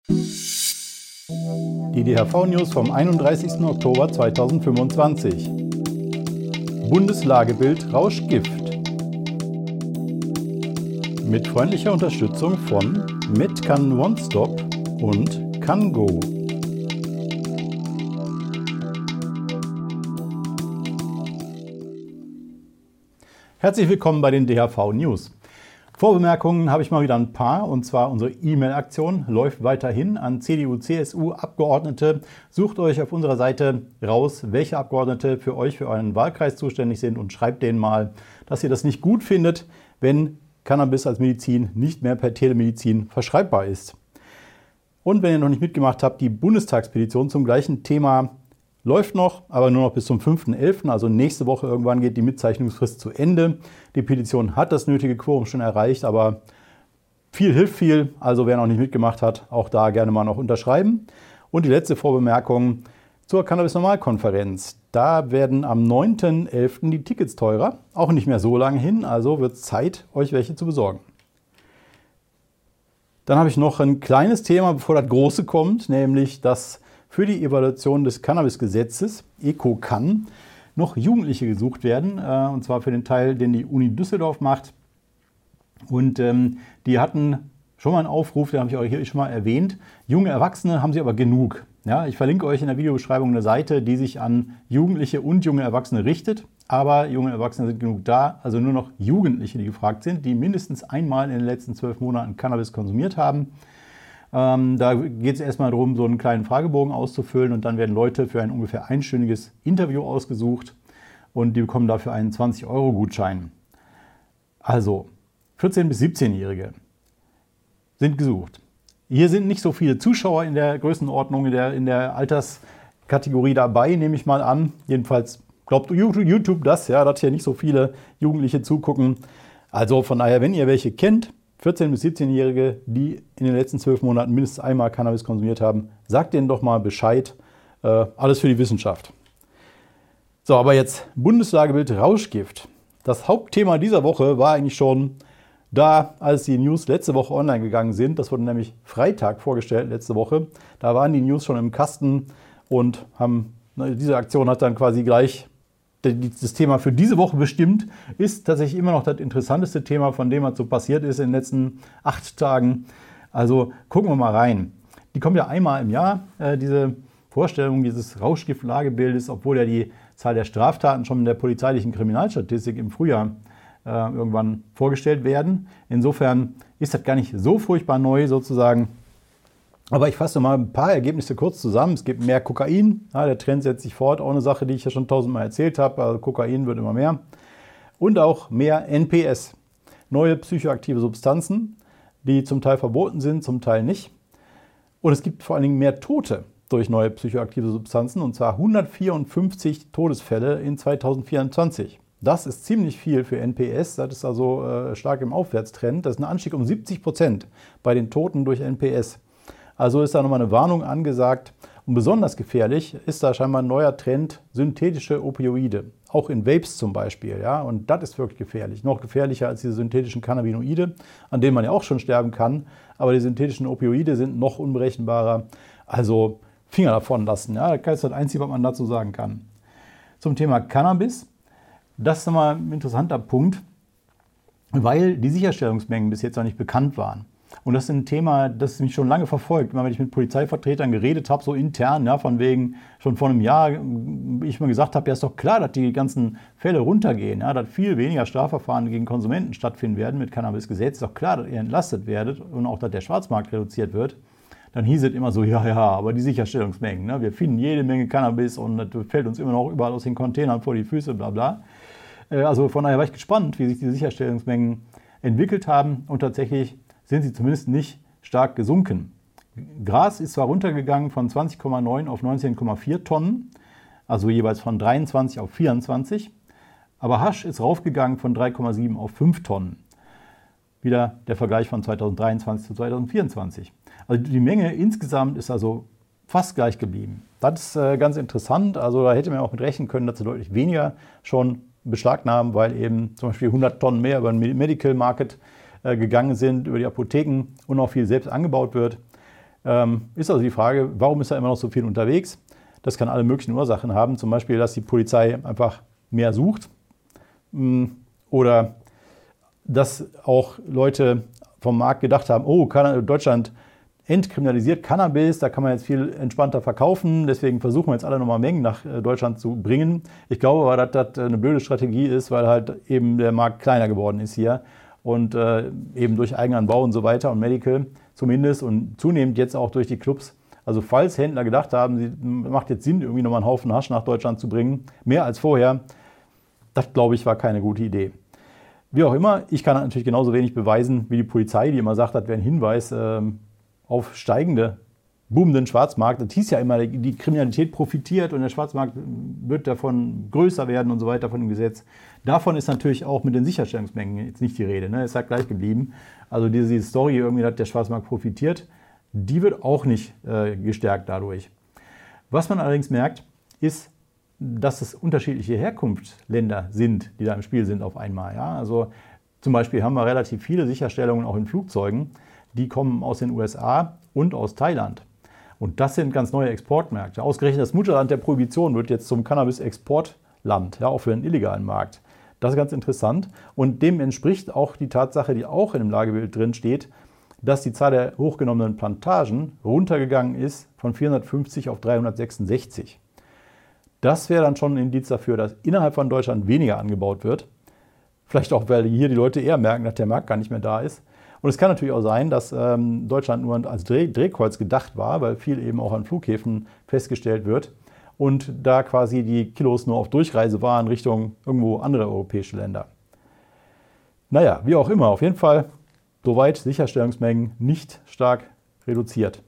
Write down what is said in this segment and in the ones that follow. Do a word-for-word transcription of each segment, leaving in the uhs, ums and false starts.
Die D H V-News vom einunddreißigsten Oktober zweitausendfünfundzwanzig. Bundeslagebild Rauschgift. Mit freundlicher Unterstützung von Medcan One Stop und CanGo. Herzlich willkommen bei den D H V-News. Vorbemerkungen habe ich mal wieder ein paar, und zwar unsere E-Mail-Aktion läuft weiterhin an C D U C S U-Abgeordnete. Sucht euch auf unserer Seite raus, welche Abgeordnete für euch, für euren Wahlkreis zuständig sind, und schreibt denen mal, dass ihr das nicht gut findet, wenn Cannabis als Medizin nicht mehr per Telemedizin verschreibbar ist. Und wenn ihr noch nicht mitgemacht habt, die Bundestagspetition zum gleichen Thema läuft noch, aber nur noch bis zum fünften elften, also nächste Woche irgendwann geht die Mitzeichnungsfrist zu Ende. Die Petition hat das nötige Quorum schon erreicht, aber viel hilft viel. Also wer noch nicht mitgemacht hat, auch da gerne mal noch unterschreiben. Und die letzte Vorbemerkung zur Cannabis-Normalkonferenz. Da werden am neunten elften die Tickets teurer, auch nicht mehr so lange hin, also wird es Zeit, euch welche zu besorgen. Dann habe ich noch ein kleines Thema, bevor das große kommt, nämlich dass für die Evaluation des Cannabis-Gesetzes, EcoCan, noch Jugendliche gesucht werden, äh, und zwar für den Teil, den die Uni Düsseldorf macht. Und ähm, die hatten schon mal einen Aufruf, den habe ich euch hier schon mal erwähnt. Junge Erwachsene haben sie aber genug. Ja, ich verlinke euch in der Videobeschreibung eine Seite, die sich an Jugendliche und junge Erwachsene richtet. Aber junge Erwachsene sind genug da, also nur noch Jugendliche, die gefragt sind, die mindestens einmal in den letzten zwölf Monaten Cannabis konsumiert haben. Ähm, da geht es erstmal darum, so einen kleinen Fragebogen auszufüllen, und dann werden Leute für ein ungefähr einstündiges Interview ausgesucht und die bekommen dafür einen zwanzig Euro Gutschein. Also vierzehn- bis siebzehnjährige sind gesucht. Hier sind nicht so viele Zuschauer in der Größenordnung, in der, in der Alterskategorie dabei, nehme ich mal an. Jedenfalls glaubt YouTube das, ja, dass hier nicht so viele Jugendliche zugucken. Also von daher, wenn ihr welche kennt, vierzehn- bis siebzehnjährige, die in den letzten zwölf Monaten mindestens einmal Cannabis konsumiert haben, sagt denen doch mal Bescheid. Äh, alles für die Wissenschaft. So, aber jetzt Bundeslagebild Rauschgift. Das Hauptthema dieser Woche war eigentlich schon da, als die News letzte Woche online gegangen sind. Das wurde nämlich Freitag vorgestellt, letzte Woche. Da waren die News schon im Kasten und haben, diese Aktion hat dann quasi gleich das Thema für diese Woche bestimmt, ist tatsächlich immer noch das interessanteste Thema von dem, was so passiert ist in den letzten acht Tagen. Also gucken wir mal rein. Die kommt ja einmal im Jahr, äh, diese Vorstellung dieses Rauschgiftlagebildes, obwohl ja die Zahl der Straftaten schon in der polizeilichen Kriminalstatistik im Frühjahr äh, irgendwann vorgestellt werden. Insofern ist das gar nicht so furchtbar neu sozusagen. Aber ich fasse mal ein paar Ergebnisse kurz zusammen. Es gibt mehr Kokain. Ja, der Trend setzt sich fort. Auch eine Sache, die ich ja schon tausendmal erzählt habe. Also Kokain wird immer mehr. Und auch mehr N P S. Neue psychoaktive Substanzen, die zum Teil verboten sind, zum Teil nicht. Und es gibt vor allen Dingen mehr Tote durch neue psychoaktive Substanzen. Und zwar hundertvierundfünfzig Todesfälle in zweitausendvierundzwanzig. Das ist ziemlich viel für N P S. Das ist also äh, stark im Aufwärtstrend. Das ist ein Anstieg um siebzig Prozent bei den Toten durch N P S. Also ist da nochmal eine Warnung angesagt. Und besonders gefährlich ist da scheinbar ein neuer Trend, synthetische Opioide. Auch in Vapes zum Beispiel. Ja? Und das ist wirklich gefährlich. Noch gefährlicher als diese synthetischen Cannabinoide, an denen man ja auch schon sterben kann. Aber die synthetischen Opioide sind noch unberechenbarer. Also Finger davon lassen. Ja? Das ist das Einzige, was man dazu sagen kann. Zum Thema Cannabis. Das ist nochmal ein interessanter Punkt, weil die Sicherstellungsmengen bis jetzt noch nicht bekannt waren. Und das ist ein Thema, das mich schon lange verfolgt. Immer wenn ich mit Polizeivertretern geredet habe, so intern, ja, von wegen, schon vor einem Jahr, ich mir gesagt habe, ja, ist doch klar, dass die ganzen Fälle runtergehen, ja, dass viel weniger Strafverfahren gegen Konsumenten stattfinden werden mit Cannabisgesetz. Ist doch klar, dass ihr entlastet werdet und auch, dass der Schwarzmarkt reduziert wird. Dann hieß es immer so, ja, ja, aber die Sicherstellungsmengen, ne, wir finden jede Menge Cannabis und das fällt uns immer noch überall aus den Containern vor die Füße, bla bla. Also von daher war ich gespannt, wie sich die Sicherstellungsmengen entwickelt haben, und tatsächlich sind sie zumindest nicht stark gesunken. Gras ist zwar runtergegangen von zwanzig Komma neun auf neunzehn Komma vier Tonnen, also jeweils von dreiundzwanzig auf vierundzwanzig, aber Hasch ist raufgegangen von drei Komma sieben auf fünf Tonnen. Wieder der Vergleich von zweitausenddreiundzwanzig zu zweitausendvierundzwanzig. Also die Menge insgesamt ist also fast gleich geblieben. Das ist äh, ganz interessant, also da hätte man auch mit rechnen können, dass sie deutlich weniger schon beschlagnahmen, weil eben zum Beispiel hundert Tonnen mehr über den Medical Market gegangen sind, über die Apotheken, und auch viel selbst angebaut wird. Ähm, ist also die Frage, warum ist da immer noch so viel unterwegs? Das kann alle möglichen Ursachen haben, zum Beispiel, dass die Polizei einfach mehr sucht oder dass auch Leute vom Markt gedacht haben, oh, Deutschland entkriminalisiert Cannabis, da kann man jetzt viel entspannter verkaufen, deswegen versuchen wir jetzt alle nochmal Mengen nach Deutschland zu bringen. Ich glaube aber, dass das eine blöde Strategie ist, weil halt eben der Markt kleiner geworden ist hier und äh, eben durch Eigenanbau und so weiter und Medical zumindest und zunehmend jetzt auch durch die Clubs. Also falls Händler gedacht haben, es macht jetzt Sinn, irgendwie nochmal einen Haufen Hasch nach Deutschland zu bringen, mehr als vorher, das glaube ich war keine gute Idee. Wie auch immer, ich kann natürlich genauso wenig beweisen wie die Polizei, die immer sagt, das wäre ein Hinweis äh, auf steigende, boomenden Schwarzmarkt. Das hieß ja immer, die Kriminalität profitiert und der Schwarzmarkt wird davon größer werden und so weiter von dem Gesetz. Davon ist natürlich auch mit den Sicherstellungsmengen jetzt nicht die Rede, ne? Ist halt gleich geblieben. Also diese Story irgendwie, dass der Schwarzmarkt profitiert, die wird auch nicht äh, gestärkt dadurch. Was man allerdings merkt, ist, dass es unterschiedliche Herkunftsländer sind, die da im Spiel sind auf einmal. Ja? Also zum Beispiel haben wir relativ viele Sicherstellungen auch in Flugzeugen, die kommen aus den U S A und aus Thailand. Und das sind ganz neue Exportmärkte. Ausgerechnet das Mutterland der Prohibition wird jetzt zum Cannabis-Exportland, ja, auch für den illegalen Markt. Das ist ganz interessant. Und dem entspricht auch die Tatsache, die auch in dem Lagebild drin steht, dass die Zahl der hochgenommenen Plantagen runtergegangen ist von vierhundertfünfzig auf dreihundertsechsundsechzig. Das wäre dann schon ein Indiz dafür, dass innerhalb von Deutschland weniger angebaut wird. Vielleicht auch, weil hier die Leute eher merken, dass der Markt gar nicht mehr da ist. Und es kann natürlich auch sein, dass ähm, Deutschland nur als Dreh Drehkreuz gedacht war, weil viel eben auch an Flughäfen festgestellt wird. Und da quasi die Kilos nur auf Durchreise waren Richtung irgendwo andere europäische Länder. Naja, wie auch immer, auf jeden Fall soweit Sicherstellungsmengen nicht stark reduziert.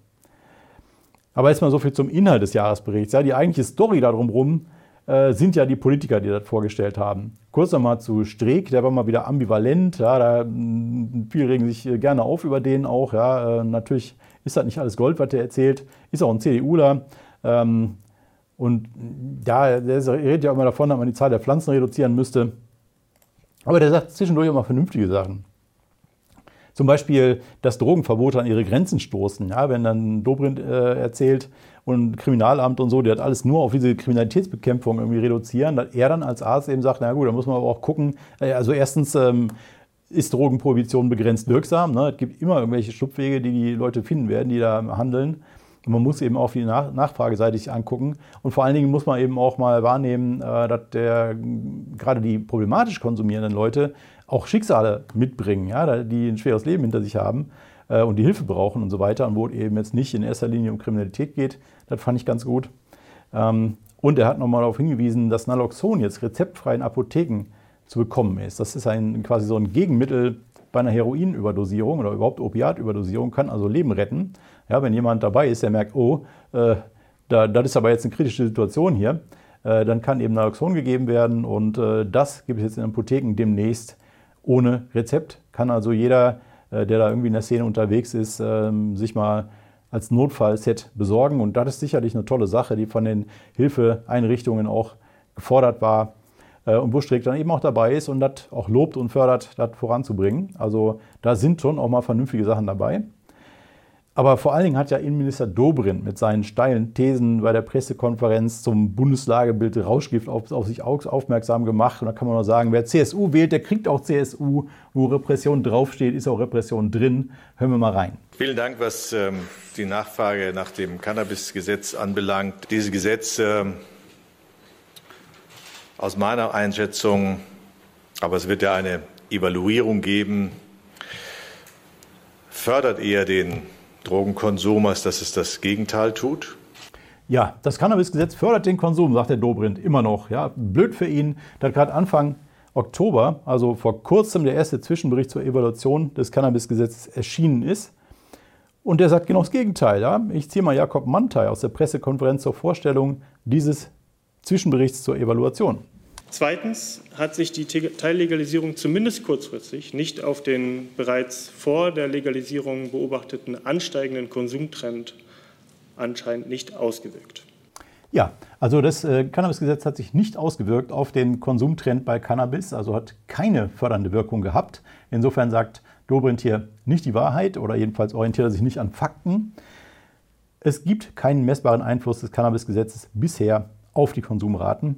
Aber jetzt mal so viel zum Inhalt des Jahresberichts. Ja, die eigentliche Story darum rum äh, sind ja die Politiker, die das vorgestellt haben. Kurz nochmal zu Streeck, der war mal wieder ambivalent. Ja, da, viele regen sich gerne auf über den auch. Ja, äh, natürlich ist das nicht alles Gold, was der erzählt. Ist auch ein CDUler. Ähm, und ja, der redet ja immer davon, dass man die Zahl der Pflanzen reduzieren müsste. Aber der sagt zwischendurch immer vernünftige Sachen. Zum Beispiel, dass Drogenverbote an ihre Grenzen stoßen. Ja, wenn dann Dobrindt äh, erzählt und Kriminalamt und so, die hat alles nur auf diese Kriminalitätsbekämpfung irgendwie reduzieren, dass er dann als Arzt eben sagt, na gut, da muss man aber auch gucken. Also erstens ähm, ist Drogenprohibition begrenzt wirksam. Ne? Es gibt immer irgendwelche Schlupfwege, die die Leute finden werden, die da handeln. Und man muss eben auch die Nach- Nachfrageseite sich angucken. Und vor allen Dingen muss man eben auch mal wahrnehmen, äh, dass der, gerade die problematisch konsumierenden Leute auch Schicksale mitbringen, ja, die ein schweres Leben hinter sich haben äh, und die Hilfe brauchen und so weiter. Und wo es eben jetzt nicht in erster Linie um Kriminalität geht, das fand ich ganz gut. Ähm, und er hat nochmal darauf hingewiesen, dass Naloxon jetzt rezeptfrei in Apotheken zu bekommen ist. Das ist ein, quasi so ein Gegenmittel bei einer Heroinüberdosierung oder überhaupt Opiatüberdosierung, kann also Leben retten. Ja, wenn jemand dabei ist, der merkt, oh, äh, da, das ist aber jetzt eine kritische Situation hier, äh, dann kann eben Naloxon gegeben werden und äh, das gibt es jetzt in Apotheken demnächst ohne Rezept. Kann also jeder, äh, der da irgendwie in der Szene unterwegs ist, äh, sich mal als Notfallset besorgen. Und das ist sicherlich eine tolle Sache, die von den Hilfeeinrichtungen auch gefordert war. Äh, und wo Streeck dann eben auch dabei ist und das auch lobt und fördert, das voranzubringen. Also da sind schon auch mal vernünftige Sachen dabei. Aber vor allen Dingen hat ja Innenminister Dobrindt mit seinen steilen Thesen bei der Pressekonferenz zum Bundeslagebild Rauschgift auf, auf sich aufmerksam gemacht. Und da kann man nur sagen, wer C S U wählt, der kriegt auch C S U. Wo Repression draufsteht, ist auch Repression drin. Hören wir mal rein. Vielen Dank, was ähm, die Nachfrage nach dem Cannabis-Gesetz anbelangt. Dieses Gesetz ähm, aus meiner Einschätzung, aber es wird ja eine Evaluierung geben, fördert eher den Drogenkonsum, als dass es das Gegenteil tut? Ja, das Cannabisgesetz fördert den Konsum, sagt der Dobrindt immer noch. Ja, blöd für ihn, dass gerade Anfang Oktober, also vor kurzem, der erste Zwischenbericht zur Evaluation des Cannabisgesetzes erschienen ist. Und der sagt genau das Gegenteil. Ja? Ich ziehe mal Jakob Mantei aus der Pressekonferenz zur Vorstellung dieses Zwischenberichts zur Evaluation. Zweitens hat sich die Teillegalisierung zumindest kurzfristig nicht auf den bereits vor der Legalisierung beobachteten ansteigenden Konsumtrend anscheinend nicht ausgewirkt. Ja, also das äh, Cannabisgesetz hat sich nicht ausgewirkt auf den Konsumtrend bei Cannabis, also hat keine fördernde Wirkung gehabt. Insofern sagt Dobrindt hier nicht die Wahrheit oder jedenfalls orientiert er sich nicht an Fakten. Es gibt keinen messbaren Einfluss des Cannabisgesetzes bisher auf die Konsumraten.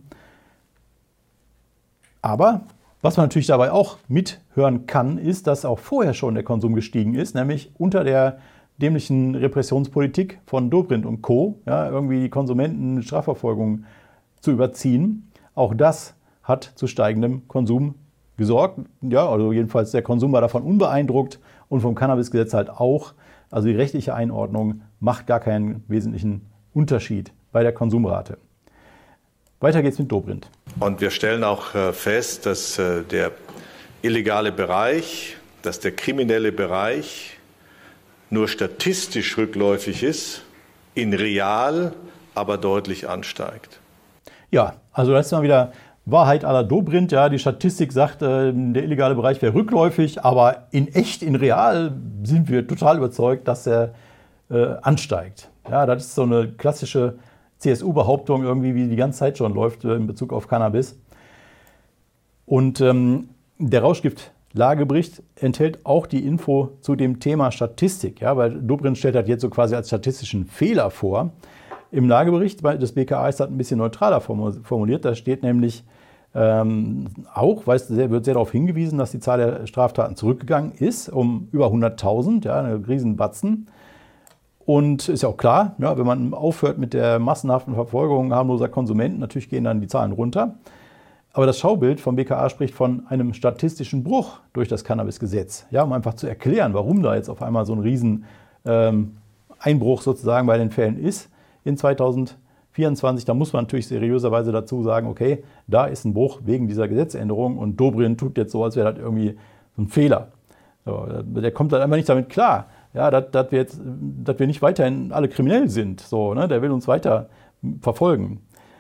Aber was man natürlich dabei auch mithören kann, ist, dass auch vorher schon der Konsum gestiegen ist, nämlich unter der dämlichen Repressionspolitik von Dobrindt und Co., ja, irgendwie die Konsumenten Strafverfolgung zu überziehen. Auch das hat zu steigendem Konsum gesorgt. Ja, also jedenfalls der Konsum war davon unbeeindruckt und vom Cannabisgesetz halt auch. Also die rechtliche Einordnung macht gar keinen wesentlichen Unterschied bei der Konsumrate. Weiter geht's mit Dobrindt. Und wir stellen auch fest, dass der illegale Bereich, dass der kriminelle Bereich nur statistisch rückläufig ist, in real aber deutlich ansteigt. Ja, also das ist mal wieder Wahrheit à la Dobrindt. Ja, die Statistik sagt, äh, der illegale Bereich wäre rückläufig, aber in echt, in real sind wir total überzeugt, dass er äh, ansteigt. Ja, das ist so eine klassische C S U-Behauptung, irgendwie, wie die ganze Zeit schon läuft äh, in Bezug auf Cannabis. Und ähm, der Rauschgift-Lagebericht enthält auch die Info zu dem Thema Statistik. Ja, weil Dobrindt stellt das jetzt so quasi als statistischen Fehler vor. Im Lagebericht des B K A ist das ein bisschen neutraler formuliert. Da steht nämlich ähm, auch, weißt du, wird sehr darauf hingewiesen, dass die Zahl der Straftaten zurückgegangen ist, um über hunderttausend, ja, eine Riesenbatzen. Und ist ja auch klar, ja, wenn man aufhört mit der massenhaften Verfolgung harmloser Konsumenten, natürlich gehen dann die Zahlen runter. Aber das Schaubild vom B K A spricht von einem statistischen Bruch durch das Cannabisgesetz. Ja, um einfach zu erklären, warum da jetzt auf einmal so ein riesen ähm, Einbruch sozusagen bei den Fällen ist. In zweitausendvierundzwanzig, da muss man natürlich seriöserweise dazu sagen, okay, da ist ein Bruch wegen dieser Gesetzänderung und Dobrindt tut jetzt so, als wäre das irgendwie so ein Fehler. So, der kommt dann einfach nicht damit klar, ja, dass, dass, wir jetzt, dass wir nicht weiterhin alle kriminell sind. So, ne? Der will uns weiter verfolgen.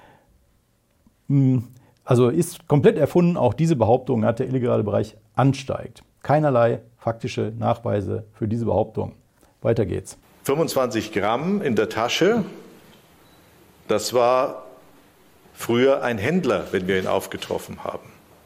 Also ist komplett erfunden, auch diese Behauptung, dass der illegale Bereich ansteigt. Keinerlei faktische Nachweise für diese Behauptung. Weiter geht's. fünfundzwanzig Gramm in der Tasche. Das war früher ein Händler, wenn wir ihn aufgetroffen haben.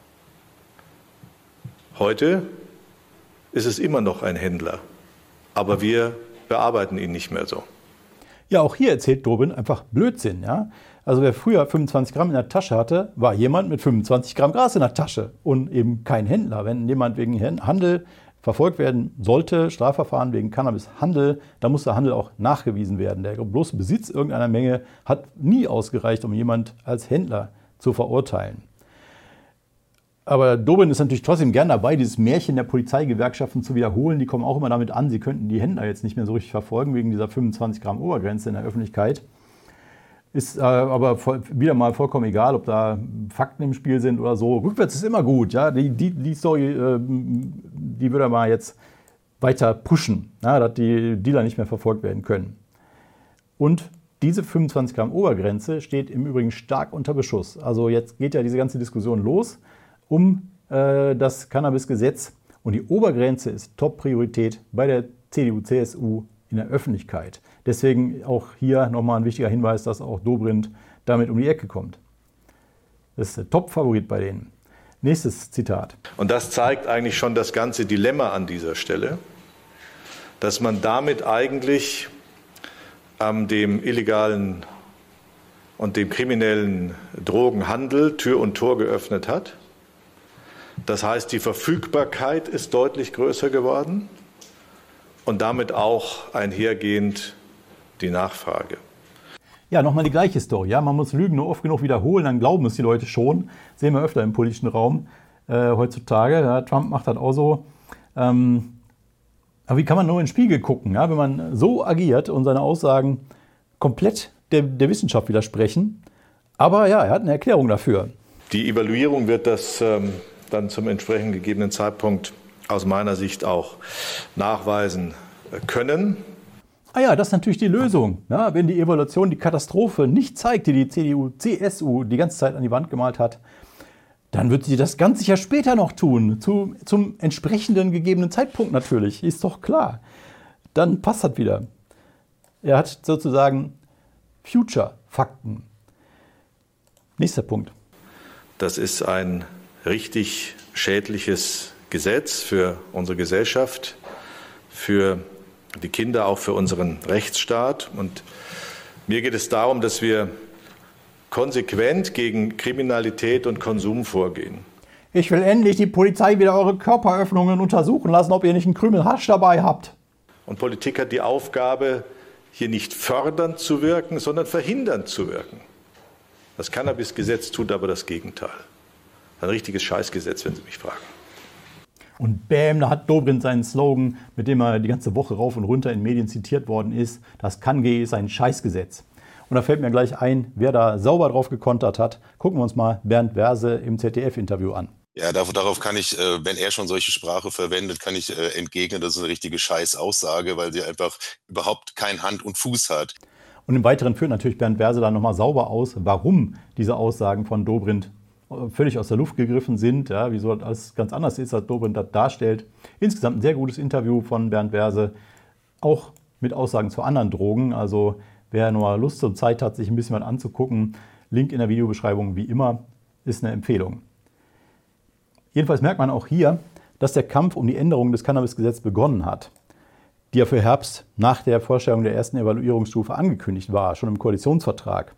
Heute ist es immer noch ein Händler, aber wir bearbeiten ihn nicht mehr so. Ja, auch hier erzählt Dobrindt einfach Blödsinn. Ja? Also wer früher fünfundzwanzig Gramm in der Tasche hatte, war jemand mit fünfundzwanzig Gramm Gras in der Tasche und eben kein Händler. Wenn jemand wegen Handel verfolgt werden sollte, Strafverfahren wegen Cannabishandel, da muss der Handel auch nachgewiesen werden. Der bloße Besitz irgendeiner Menge hat nie ausgereicht, um jemand als Händler zu verurteilen. Aber Dobrindt ist natürlich trotzdem gern dabei, dieses Märchen der Polizeigewerkschaften zu wiederholen. Die kommen auch immer damit an, sie könnten die Händler jetzt nicht mehr so richtig verfolgen, wegen dieser fünfundzwanzig Gramm Obergrenze in der Öffentlichkeit. Ist äh, aber voll, wieder mal vollkommen egal, ob da Fakten im Spiel sind oder so. Rückwärts ist immer gut. Ja? Die, die, die Story, äh, die würde er mal jetzt weiter pushen, ja? Dass die Dealer nicht mehr verfolgt werden können. Und diese fünfundzwanzig Gramm Obergrenze steht im Übrigen stark unter Beschuss. Also jetzt geht ja diese ganze Diskussion los um äh, das Cannabisgesetz. Und die Obergrenze ist Top-Priorität bei der C D U C S U in der Öffentlichkeit. Deswegen auch hier nochmal ein wichtiger Hinweis, dass auch Dobrindt damit um die Ecke kommt. Das ist der Top-Favorit bei denen. Nächstes Zitat. Und das zeigt eigentlich schon das ganze Dilemma an dieser Stelle, dass man damit eigentlich ähm, dem illegalen und dem kriminellen Drogenhandel Tür und Tor geöffnet hat. Das heißt, die Verfügbarkeit ist deutlich größer geworden und damit auch einhergehend die Nachfrage. Ja, nochmal die gleiche Story. Ja, man muss Lügen nur oft genug wiederholen, dann glauben es die Leute schon. Sehen wir öfter im politischen Raum äh, heutzutage. Ja, Trump macht das auch so. Ähm, aber wie kann man nur in den Spiegel gucken, ja, wenn man so agiert und seine Aussagen komplett der, der Wissenschaft widersprechen? Aber ja, er hat eine Erklärung dafür. Die Evaluierung wird das ähm, dann zum entsprechend gegebenen Zeitpunkt aus meiner Sicht auch nachweisen können. Ah ja, das ist natürlich die Lösung. Ja, wenn die Evaluation die Katastrophe nicht zeigt, die die C D U C S U die ganze Zeit an die Wand gemalt hat, dann wird sie das ganz sicher später noch tun. Zu, zum entsprechenden gegebenen Zeitpunkt natürlich, ist doch klar. Dann passt das wieder. Er hat sozusagen Future-Fakten. Nächster Punkt. Das ist ein richtig schädliches Gesetz für unsere Gesellschaft, für die Kinder auch für unseren Rechtsstaat. Und mir geht es darum, dass wir konsequent gegen Kriminalität und Konsum vorgehen. Ich will endlich die Polizei wieder eure Körperöffnungen untersuchen lassen, ob ihr nicht einen Krümel Hasch dabei habt. Und Politik hat die Aufgabe, hier nicht fördernd zu wirken, sondern verhindernd zu wirken. Das Cannabisgesetz tut aber das Gegenteil. Ein richtiges Scheißgesetz, wenn Sie mich fragen. Und bäm, da hat Dobrindt seinen Slogan, mit dem er die ganze Woche rauf und runter in Medien zitiert worden ist. Das K A N G ist ein Scheißgesetz. Und da fällt mir gleich ein, wer da sauber drauf gekontert hat. Gucken wir uns mal Bernd Werse im Z D F-Interview an. Ja, darauf kann ich, wenn er schon solche Sprache verwendet, kann ich entgegnen, das ist eine richtige Scheißaussage, weil sie einfach überhaupt kein Hand und Fuß hat. Und im Weiteren führt natürlich Bernd Werse dann nochmal sauber aus, warum diese Aussagen von Dobrindt völlig aus der Luft gegriffen sind, ja, wieso das alles ganz anders ist, als Dobrindt das darstellt. Insgesamt ein sehr gutes Interview von Bernd Werse, auch mit Aussagen zu anderen Drogen. Also wer nur Lust und Zeit hat, sich ein bisschen was anzugucken, Link in der Videobeschreibung wie immer, ist eine Empfehlung. Jedenfalls merkt man auch hier, dass der Kampf um die Änderung des Cannabisgesetzes begonnen hat, die ja für Herbst nach der Vorstellung der ersten Evaluierungsstufe angekündigt war, schon im Koalitionsvertrag.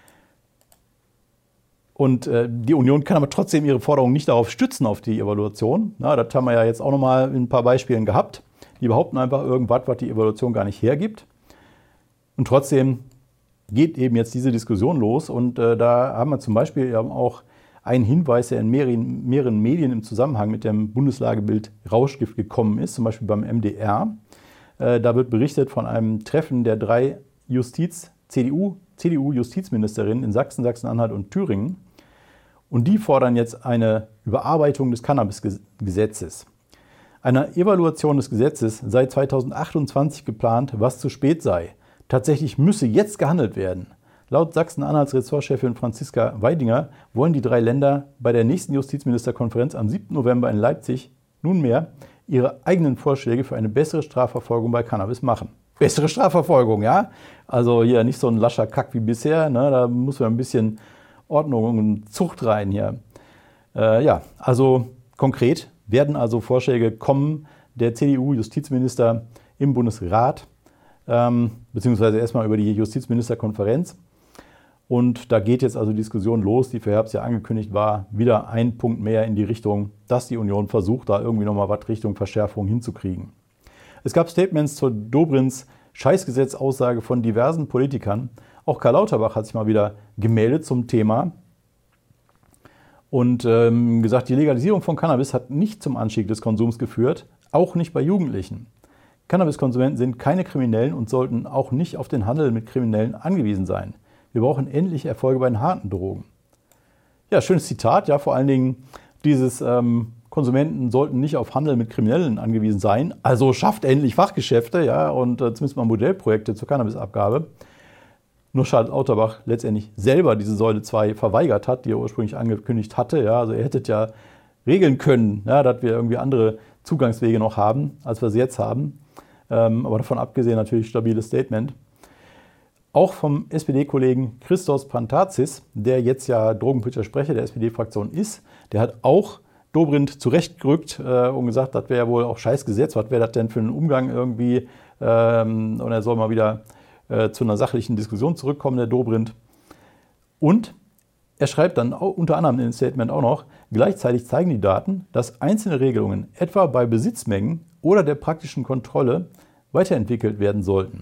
Und äh, die Union kann aber trotzdem ihre Forderungen nicht darauf stützen, auf die Evaluation. Na, das haben wir ja jetzt auch nochmal in ein paar Beispielen gehabt. Die behaupten einfach irgendwas, was die Evaluation gar nicht hergibt. Und trotzdem geht eben jetzt diese Diskussion los. Und äh, da haben wir zum Beispiel ja auch einen Hinweis, der in mehreren, mehreren Medien im Zusammenhang mit dem Bundeslagebild Rauschgift gekommen ist, zum Beispiel beim M D R. Äh, da wird berichtet von einem Treffen der drei Justiz, C D U, C D U-Justizministerinnen in Sachsen, Sachsen-Anhalt und Thüringen. Und die fordern jetzt eine Überarbeitung des Cannabisgesetzes. Eine Evaluation des Gesetzes sei zweitausendachtundzwanzig geplant, was zu spät sei. Tatsächlich müsse jetzt gehandelt werden. Laut Sachsen-Anhalts Ressortchefin Franziska Weidinger wollen die drei Länder bei der nächsten Justizministerkonferenz am siebten November in Leipzig nunmehr ihre eigenen Vorschläge für eine bessere Strafverfolgung bei Cannabis machen. Bessere Strafverfolgung, ja? Also hier nicht so ein lascher Kack wie bisher, ne? Da muss man ein bisschen Ordnung und Zucht rein hier. Äh, ja, also konkret werden also Vorschläge kommen der C D U-Justizminister im Bundesrat, ähm, beziehungsweise erstmal über die Justizministerkonferenz. Und da geht jetzt also die Diskussion los, die für Herbst ja angekündigt war, wieder ein Punkt mehr in die Richtung, dass die Union versucht, da irgendwie nochmal was Richtung Verschärfung hinzukriegen. Es gab Statements zur Dobrindts Scheißgesetz-Aussage von diversen Politikern. Auch Karl Lauterbach hat sich mal wieder gemeldet zum Thema und ähm, gesagt, die Legalisierung von Cannabis hat nicht zum Anstieg des Konsums geführt, auch nicht bei Jugendlichen. Cannabiskonsumenten sind keine Kriminellen und sollten auch nicht auf den Handel mit Kriminellen angewiesen sein. Wir brauchen endlich Erfolge bei den harten Drogen. Ja, schönes Zitat, ja, vor allen Dingen dieses ähm, Konsumenten sollten nicht auf Handel mit Kriminellen angewiesen sein, also schafft endlich Fachgeschäfte, ja, und äh, zumindest mal Modellprojekte zur Cannabisabgabe. Nur Karl Lauterbach letztendlich selber diese Säule zwei verweigert hat, die er ursprünglich angekündigt hatte. Ja, also ihr hättet ja regeln können, ja, dass wir irgendwie andere Zugangswege noch haben, als wir sie jetzt haben. Ähm, aber davon abgesehen natürlich stabiles Statement. Auch vom S P D-Kollegen Christos Pantazis, der jetzt ja drogenpolitischer Sprecher der S P D-Fraktion ist, der hat auch Dobrindt zurechtgerückt äh, und gesagt, das wäre ja wohl auch Scheißgesetz, was wäre das denn für ein Umgang irgendwie? Ähm, und er soll mal wieder äh, zu einer sachlichen Diskussion zurückkommen, der Dobrindt. Und er schreibt dann auch, unter anderem in dem Statement auch noch, gleichzeitig zeigen die Daten, dass einzelne Regelungen, etwa bei Besitzmengen oder der praktischen Kontrolle, weiterentwickelt werden sollten.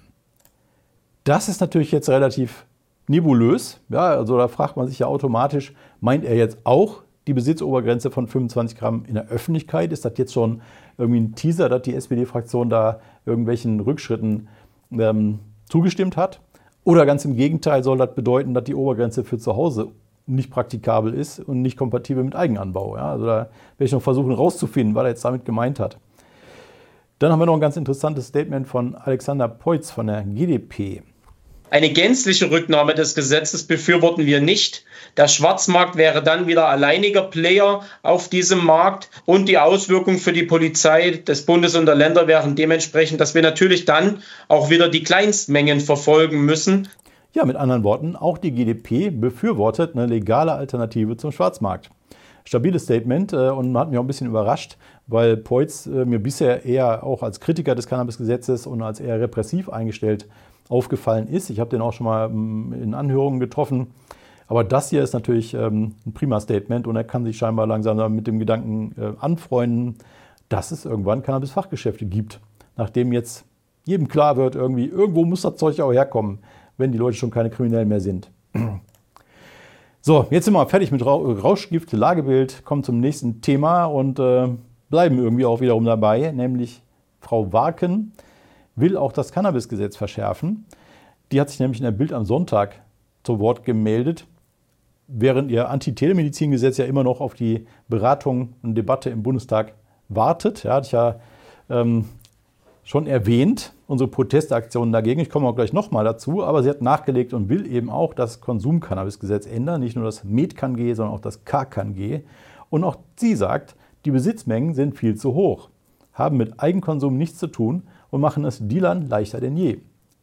Das ist natürlich jetzt relativ nebulös. Ja, also da fragt man sich ja automatisch, meint er jetzt auch die Besitzobergrenze von fünfundzwanzig Gramm in der Öffentlichkeit? Ist das jetzt schon irgendwie ein Teaser, dass die S P D-Fraktion da irgendwelchen Rückschritten ähm, zugestimmt hat? Oder ganz im Gegenteil, soll das bedeuten, dass die Obergrenze für zu Hause nicht praktikabel ist und nicht kompatibel mit Eigenanbau? Ja, also da werde ich noch versuchen rauszufinden, was er jetzt damit gemeint hat. Dann haben wir noch ein ganz interessantes Statement von Alexander Peutz von der G D P. Eine gänzliche Rücknahme des Gesetzes befürworten wir nicht. Der Schwarzmarkt wäre dann wieder alleiniger Player auf diesem Markt und die Auswirkungen für die Polizei des Bundes und der Länder wären dementsprechend, dass wir natürlich dann auch wieder die Kleinstmengen verfolgen müssen. Ja, mit anderen Worten, auch die G D P befürwortet eine legale Alternative zum Schwarzmarkt. stabiles Statement äh, und hat mich auch ein bisschen überrascht, weil Peutz äh, mir bisher eher auch als Kritiker des Cannabisgesetzes und als eher repressiv eingestellt aufgefallen ist. Ich habe den auch schon mal ähm, in Anhörungen getroffen. Aber das hier ist natürlich ähm, ein prima Statement und er kann sich scheinbar langsam mit dem Gedanken äh, anfreunden, dass es irgendwann Cannabis-Fachgeschäfte gibt. Nachdem jetzt jedem klar wird, irgendwie, irgendwo muss das Zeug auch herkommen, wenn die Leute schon keine Kriminellen mehr sind. So, jetzt sind wir fertig mit Rauschgift, Lagebild, kommen zum nächsten Thema und äh, bleiben irgendwie auch wiederum dabei, nämlich Frau Warken will auch das Cannabisgesetz verschärfen. Die hat sich nämlich in der Bild am Sonntag zu Wort gemeldet, während ihr Antitelemedizingesetz ja immer noch auf die Beratung und Debatte im Bundestag wartet. Ja, hatte ich ja ähm, schon erwähnt, unsere Protestaktionen dagegen. Ich komme auch gleich nochmal dazu, aber sie hat nachgelegt und will eben auch das Konsumcannabisgesetz ändern. Nicht nur das Med-Can-G, sondern auch das K-Can-G. Und auch sie sagt, die Besitzmengen sind viel zu hoch, haben mit Eigenkonsum nichts zu tun und machen es Dealern leichter denn je.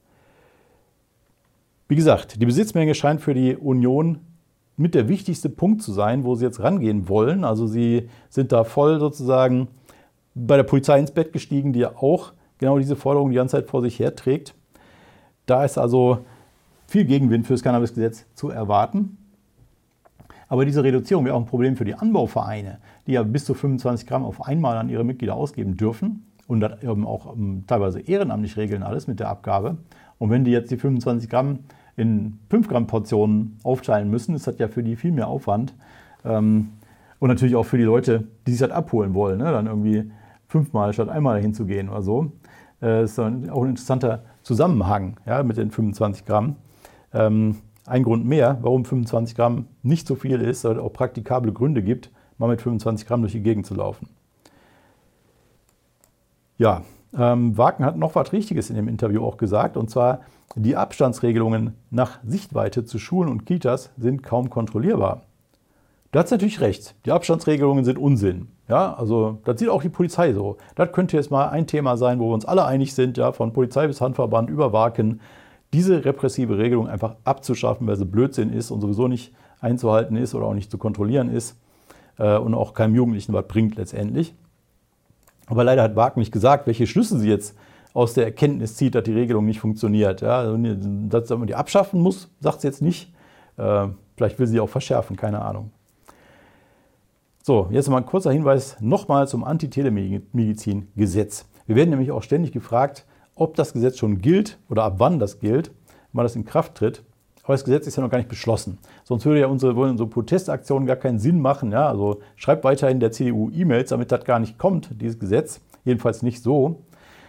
Wie gesagt, die Besitzmenge scheint für die Union mit der wichtigste Punkt zu sein, wo sie jetzt rangehen wollen. Also sie sind da voll sozusagen bei der Polizei ins Bett gestiegen, die ja auch genau diese Forderung die ganze Zeit vor sich herträgt. Da ist also viel Gegenwind für das Cannabisgesetz zu erwarten. Aber diese Reduzierung wäre auch ein Problem für die Anbauvereine, die ja bis zu fünfundzwanzig Gramm auf einmal an ihre Mitglieder ausgeben dürfen und das eben auch um, teilweise ehrenamtlich regeln alles mit der Abgabe. Und wenn die jetzt die fünfundzwanzig Gramm in fünf Gramm Portionen aufteilen müssen, ist das ja für die viel mehr Aufwand. Und natürlich auch für die Leute, die sich das abholen wollen, ne? Dann irgendwie fünfmal statt einmal dahin zu gehen oder so. Das ist dann auch ein interessanter Zusammenhang, ja, mit den fünfundzwanzig Gramm. Ähm, ein Grund mehr, warum fünfundzwanzig Gramm nicht so viel ist, weil es auch praktikable Gründe gibt, mal mit fünfundzwanzig Gramm durch die Gegend zu laufen. Ja, ähm, Warken hat noch was Richtiges in dem Interview auch gesagt, und zwar, die Abstandsregelungen nach Sichtweite zu Schulen und Kitas sind kaum kontrollierbar. Da hat es natürlich recht. Die Abstandsregelungen sind Unsinn. Ja, also das sieht auch die Polizei so. Das könnte jetzt mal ein Thema sein, wo wir uns alle einig sind, ja, von Polizei bis Handverband über Warken, diese repressive Regelung einfach abzuschaffen, weil sie Blödsinn ist und sowieso nicht einzuhalten ist oder auch nicht zu kontrollieren ist äh, und auch keinem Jugendlichen was bringt letztendlich. Aber leider hat Warken nicht gesagt, welche Schlüsse sie jetzt aus der Erkenntnis zieht, dass die Regelung nicht funktioniert. Ja, also, dass man die abschaffen muss, sagt sie jetzt nicht. Äh, vielleicht will sie auch verschärfen, keine Ahnung. So, jetzt mal ein kurzer Hinweis nochmal zum Antitelemedizin-Gesetz. Wir werden nämlich auch ständig gefragt, ob das Gesetz schon gilt oder ab wann das gilt, wann das in Kraft tritt. Aber das Gesetz ist ja noch gar nicht beschlossen. Sonst würde ja unsere, unsere Protestaktion gar keinen Sinn machen. Ja? Also schreibt weiterhin der C D U E-Mails, damit das gar nicht kommt, dieses Gesetz. Jedenfalls nicht so.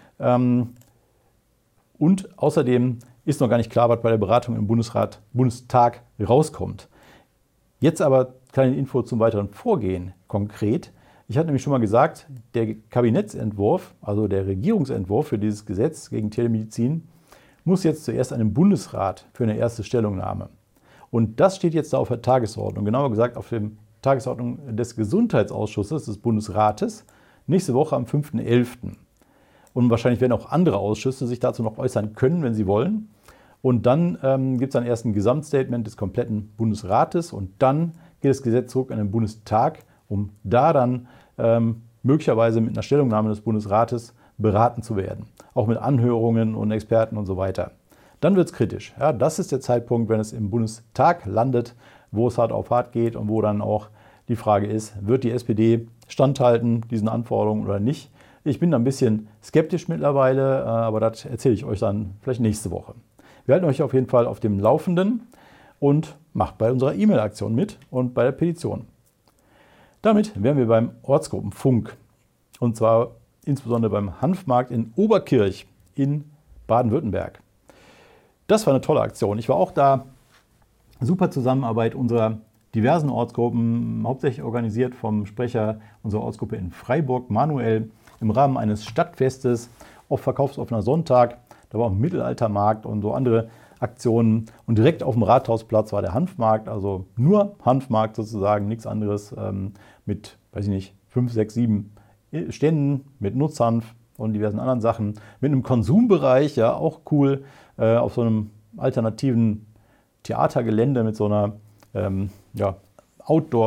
Und außerdem ist noch gar nicht klar, was bei der Beratung im Bundesrat, Bundestag rauskommt. Jetzt aber kleine Info zum weiteren Vorgehen konkret. Ich hatte nämlich schon mal gesagt, der Kabinettsentwurf, also der Regierungsentwurf für dieses Gesetz gegen Telemedizin, muss jetzt zuerst einem Bundesrat für eine erste Stellungnahme. Und das steht jetzt da auf der Tagesordnung, genauer gesagt auf der Tagesordnung des Gesundheitsausschusses des Bundesrates, nächste Woche am fünften elften Und wahrscheinlich werden auch andere Ausschüsse sich dazu noch äußern können, wenn sie wollen. Und dann ähm, gibt es dann erst ein Gesamtstatement des kompletten Bundesrates und dann geht das Gesetz zurück an den Bundestag, um da dann ähm, möglicherweise mit einer Stellungnahme des Bundesrates beraten zu werden. Auch mit Anhörungen und Experten und so weiter. Dann wird es kritisch. Ja, das ist der Zeitpunkt, wenn es im Bundestag landet, wo es hart auf hart geht und wo dann auch die Frage ist, wird die S P D standhalten diesen Anforderungen oder nicht? Ich bin da ein bisschen skeptisch mittlerweile, aber das erzähle ich euch dann vielleicht nächste Woche. Wir halten euch auf jeden Fall auf dem Laufenden und macht bei unserer E-Mail-Aktion mit und bei der Petition. Damit wären wir beim Ortsgruppenfunk. Und zwar insbesondere beim Hanfmarkt in Oberkirch in Baden-Württemberg. Das war eine tolle Aktion. Ich war auch da. Super Zusammenarbeit unserer diversen Ortsgruppen, hauptsächlich organisiert vom Sprecher unserer Ortsgruppe in Freiburg, Manuel, im Rahmen eines Stadtfestes auf verkaufsoffener Sonntag. Da war auch ein Mittelaltermarkt und so andere Aktionen. Und direkt auf dem Rathausplatz war der Hanfmarkt, also nur Hanfmarkt sozusagen, nichts anderes, ähm, mit, weiß ich nicht, fünf, sechs, sieben Ständen mit Nutzhanf und diversen anderen Sachen. Mit einem Konsumbereich, ja, auch cool, äh, auf so einem alternativen Theatergelände mit so einer ähm, ja, Outdoor-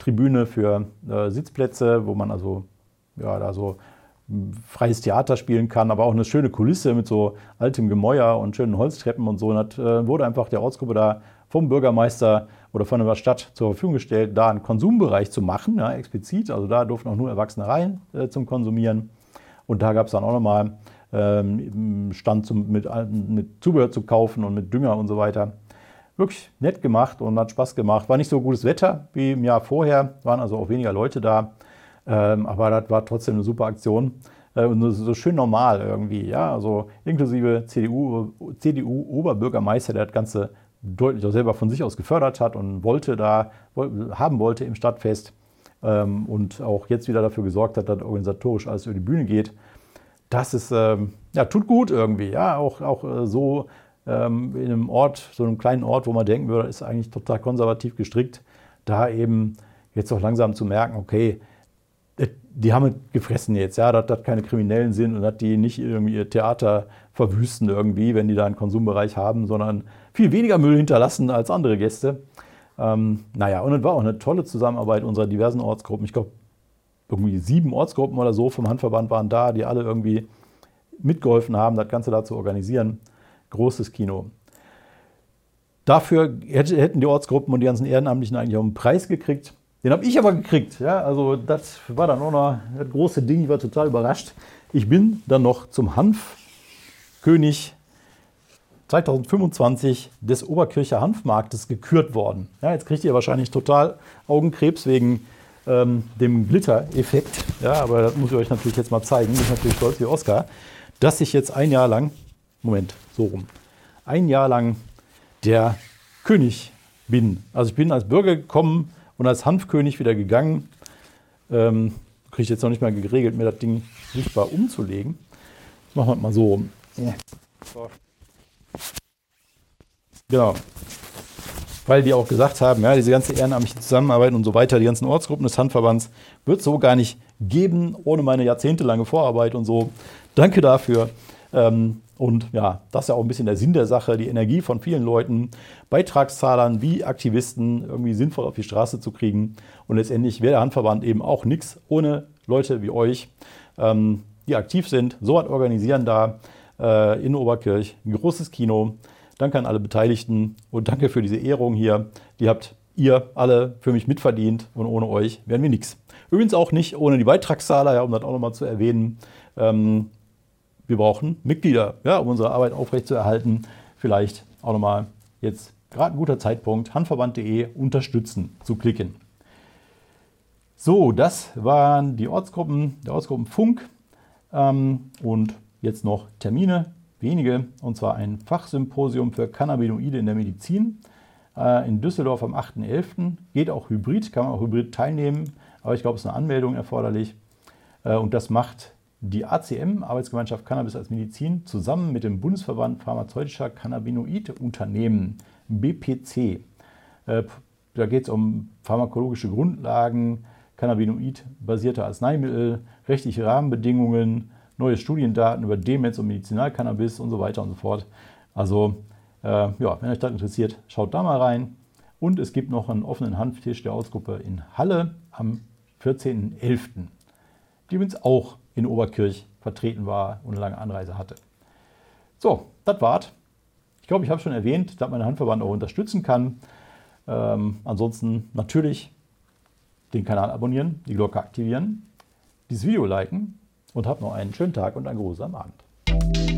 Tribüne für äh, Sitzplätze, wo man also ja, da so freies Theater spielen kann, aber auch eine schöne Kulisse mit so altem Gemäuer und schönen Holztreppen und so. Und das äh, wurde einfach der Ortsgruppe da vom Bürgermeister oder von der Stadt zur Verfügung gestellt, da einen Konsumbereich zu machen, ja, explizit. Also da durften auch nur Erwachsene rein äh, zum Konsumieren. Und da gab es dann auch nochmal ähm, Stand zum, mit, mit Zubehör zu kaufen und mit Dünger und so weiter. Wirklich nett gemacht und hat Spaß gemacht. War nicht so gutes Wetter wie im Jahr vorher, waren also auch weniger Leute da. Ähm, aber das war trotzdem eine super Aktion. Äh, und so schön normal irgendwie, ja. Also inklusive C D U, C D U-Oberbürgermeister, der das Ganze deutlich auch selber von sich aus gefördert hat und wollte da, haben wollte im Stadtfest ähm, und auch jetzt wieder dafür gesorgt hat, dass organisatorisch alles über die Bühne geht. Das ist, ähm, ja, tut gut irgendwie, ja, auch, auch äh, so ähm, in einem Ort, so einem kleinen Ort, wo man denken würde, ist eigentlich total konservativ gestrickt, da eben jetzt auch langsam zu merken, okay, die haben es gefressen jetzt, ja, dass das keine Kriminellen sind und dass die nicht irgendwie ihr Theater verwüsten irgendwie, wenn die da einen Konsumbereich haben, sondern viel weniger Müll hinterlassen als andere Gäste. Ähm, naja, und es war auch eine tolle Zusammenarbeit unserer diversen Ortsgruppen. Ich glaube, irgendwie sieben Ortsgruppen oder so vom Handverband waren da, die alle irgendwie mitgeholfen haben, das Ganze da zu organisieren. Großes Kino. Dafür hätten die Ortsgruppen und die ganzen Ehrenamtlichen eigentlich auch einen Preis gekriegt. Den habe ich aber gekriegt. Ja, also das war dann auch noch das große Ding. Ich war total überrascht. Ich bin dann noch zum Hanfkönig zweitausendfünfundzwanzig des Oberkircher Hanfmarktes gekürt worden. Ja, jetzt kriegt ihr wahrscheinlich total Augenkrebs wegen ähm, dem Glitter-Effekt. Ja, aber das muss ich euch natürlich jetzt mal zeigen. Ich bin natürlich stolz wie Oskar, dass ich jetzt ein Jahr lang, Moment, so rum, ein Jahr lang der König bin. Also ich bin als Bürger gekommen und als Hanfkönig wieder gegangen. Ähm, kriege ich jetzt noch nicht mal geregelt, mir das Ding sichtbar umzulegen. Machen wir mal so. Ja. So. Genau. Weil die auch gesagt haben, ja, diese ganze ehrenamtliche Zusammenarbeit und so weiter, die ganzen Ortsgruppen des Handverbands wird es so gar nicht geben, ohne meine jahrzehntelange Vorarbeit und so. Danke dafür. Ähm, und ja, das ist ja auch ein bisschen der Sinn der Sache, die Energie von vielen Leuten, Beitragszahlern wie Aktivisten irgendwie sinnvoll auf die Straße zu kriegen. Und letztendlich wäre der Handverband eben auch nichts ohne Leute wie euch, ähm, die aktiv sind, so was organisieren da äh, in Oberkirch. Ein großes Kino. Danke an alle Beteiligten und danke für diese Ehrung hier. Die habt ihr alle für mich mitverdient und ohne euch wären wir nichts. Übrigens auch nicht ohne die Beitragszahler, ja, um das auch nochmal zu erwähnen. Ähm, wir brauchen Mitglieder, ja, um unsere Arbeit aufrechtzuerhalten. Vielleicht auch nochmal jetzt gerade ein guter Zeitpunkt, handverband punkt de unterstützen zu klicken. So, das waren die Ortsgruppen, der Ortsgruppenfunk ähm, und jetzt noch Termine. Wenige, und zwar ein Fachsymposium für Cannabinoide in der Medizin äh, in Düsseldorf am achten elften Geht auch hybrid, kann man auch hybrid teilnehmen, aber ich glaube, es ist eine Anmeldung erforderlich. Äh, und das macht die A C M, Arbeitsgemeinschaft Cannabis als Medizin, zusammen mit dem Bundesverband Pharmazeutischer Cannabinoid-Unternehmen, B P C. Äh, da geht es um pharmakologische Grundlagen, Cannabinoid-basierte Arzneimittel, rechtliche Rahmenbedingungen, neue Studiendaten über Demenz und Medizinalcannabis und so weiter und so fort. Also, äh, ja, wenn euch das interessiert, schaut da mal rein. Und es gibt noch einen offenen Hanftisch der Ortsgruppe in Halle am vierzehnten elften die übrigens auch in Oberkirch vertreten war und eine lange Anreise hatte. So, das war's. Ich glaube, ich habe schon erwähnt, dass man den Handverband auch unterstützen kann. Ähm, ansonsten natürlich den Kanal abonnieren, die Glocke aktivieren, dieses Video liken und habt noch einen schönen Tag und einen geruhsamen Abend.